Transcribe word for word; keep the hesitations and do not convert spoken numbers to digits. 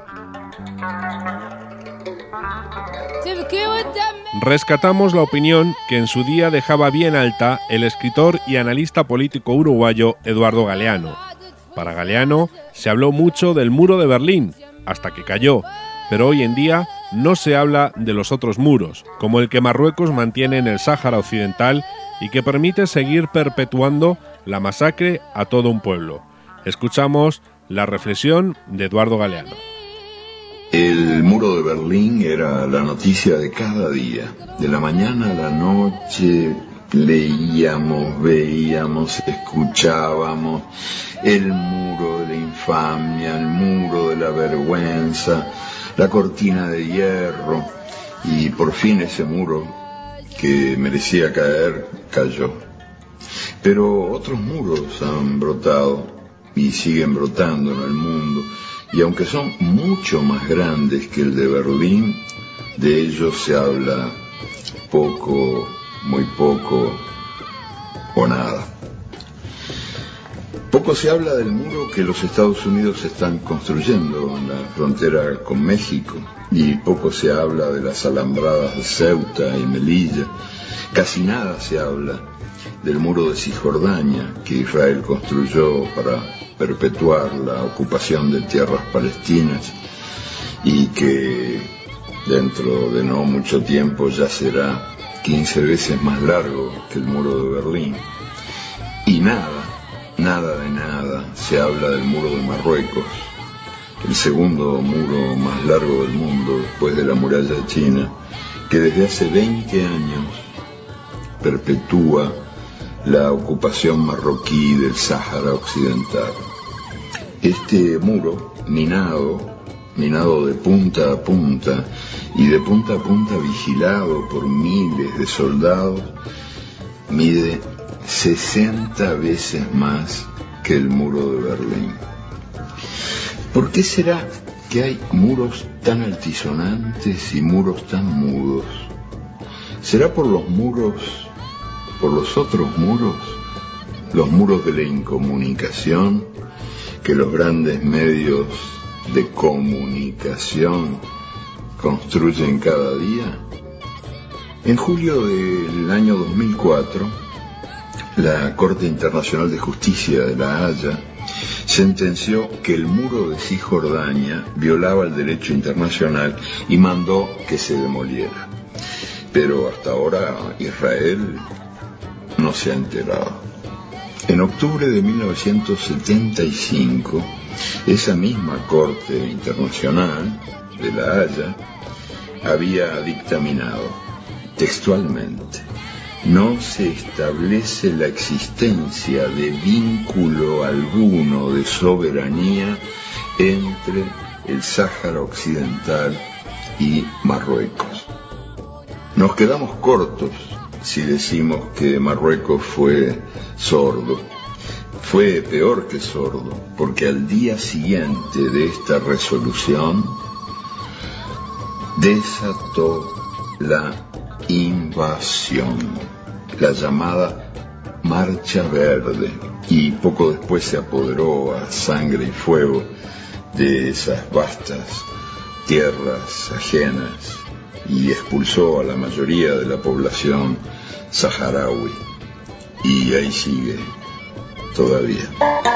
Rescatamos la opinión que en su día dejaba bien alta el escritor y analista político uruguayo Eduardo Galeano. Para Galeano se habló mucho del muro de Berlín, hasta que cayó, pero hoy en día no se habla de los otros muros, como el que Marruecos mantiene en el Sáhara Occidental y que permite seguir perpetuando la masacre a todo un pueblo. Escuchamos la reflexión de Eduardo Galeano. El muro de Berlín era la noticia de cada día. De la mañana a la noche leíamos, veíamos, escuchábamos el muro de la infamia, el muro de la vergüenza, la cortina de hierro, y por fin ese muro que merecía caer, cayó. Pero otros muros han brotado y siguen brotando en el mundo, y aunque son mucho más grandes que el de Berlín, de ellos se habla poco, muy poco o nada. Poco se habla del muro que los Estados Unidos están construyendo en la frontera con México, y poco se habla de las alambradas de Ceuta y Melilla. Casi nada se habla del muro de Cisjordania que Israel construyó para perpetuar la ocupación de tierras palestinas y que dentro de no mucho tiempo ya será quince veces más largo que el muro de Berlín. Y nada, nada de nada se habla del muro de Marruecos, el segundo muro más largo del mundo después de la muralla china, que desde hace veinte años perpetúa la ocupación marroquí del Sáhara Occidental. Este muro, minado, minado de punta a punta y de punta a punta vigilado por miles de soldados, mide sesenta veces más que el muro de Berlín. ¿Por qué será que hay muros tan altisonantes y muros tan mudos? ¿Será por los muros, por los otros muros, los muros de la incomunicación que los grandes medios de comunicación construyen cada día? En julio del año dos mil cuatro, la Corte Internacional de Justicia de La Haya sentenció que el muro de Cisjordania violaba el derecho internacional y mandó que se demoliera. Pero hasta ahora Israel no se ha enterado. En octubre de mil novecientos setenta y cinco, esa misma Corte Internacional de La Haya había dictaminado textualmente: no se establece la existencia de vínculo alguno de soberanía entre el Sáhara Occidental y Marruecos. Nos quedamos cortos si decimos que Marruecos fue sordo. Fue peor que sordo, porque al día siguiente de esta resolución desató la invasión, la llamada Marcha Verde, y poco después se apoderó a sangre y fuego de esas vastas tierras ajenas y expulsó a la mayoría de la población saharaui, y ahí sigue todavía.